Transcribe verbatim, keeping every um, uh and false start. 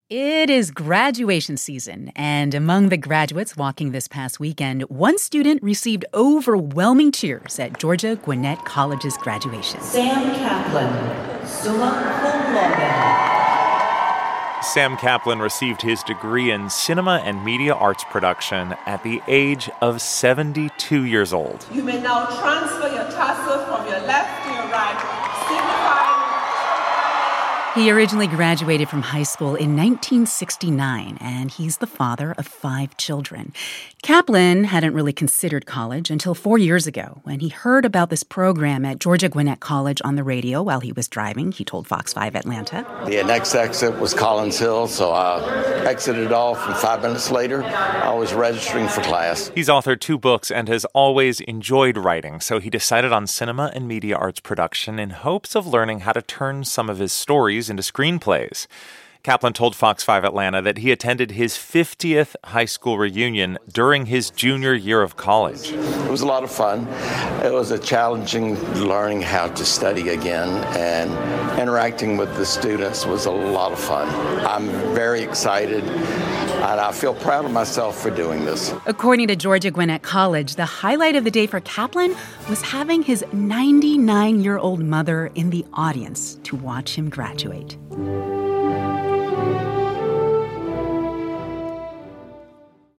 It is graduation season, and among the graduates walking this past weekend, one student received overwhelming cheers at Georgia Gwinnett College's graduation. Sam Kaplan, summa cum laude. Sam Kaplan received his degree in cinema and media arts production at the age of seventy-two years old. You may now transfer your tassel from your left to your right, signifying... He originally graduated from high school in nineteen sixty-nine, and he's the father of five children. Kaplan hadn't really considered college until four years ago when he heard about this program at Georgia Gwinnett College on the radio while he was driving. He told Fox five Atlanta. The next exit was Collins Hill, so I exited off, and five minutes later, I was registering for class. He's authored two books and has always enjoyed writing, so he decided on cinema and media arts production in hopes of learning how to turn some of his stories into screenplays. Kaplan told Fox five Atlanta that he attended his fiftieth high school reunion during his junior year of college. It was a lot of fun. It was a challenging learning how to study again, and interacting with the students was a lot of fun. I'm very excited, and I feel proud of myself for doing this. According to Georgia Gwinnett College, the highlight of the day for Kaplan was having his ninety-nine-year-old mother in the audience to watch him graduate.